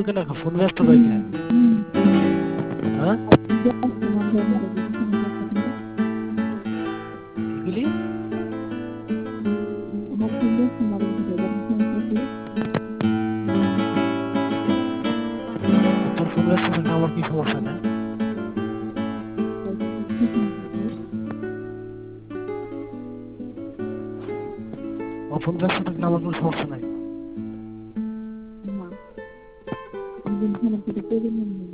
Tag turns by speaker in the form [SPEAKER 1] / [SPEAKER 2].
[SPEAKER 1] কেন ফোন ব্যস্ত রয়েছে? হ্যাঁ এগুলি তোর ফোন ব্যস্ত থাকলে আমার কি সমস্যা নাই? ফোন ব্যস্ত থাকলে আমার কোনো সমস্যা নাই।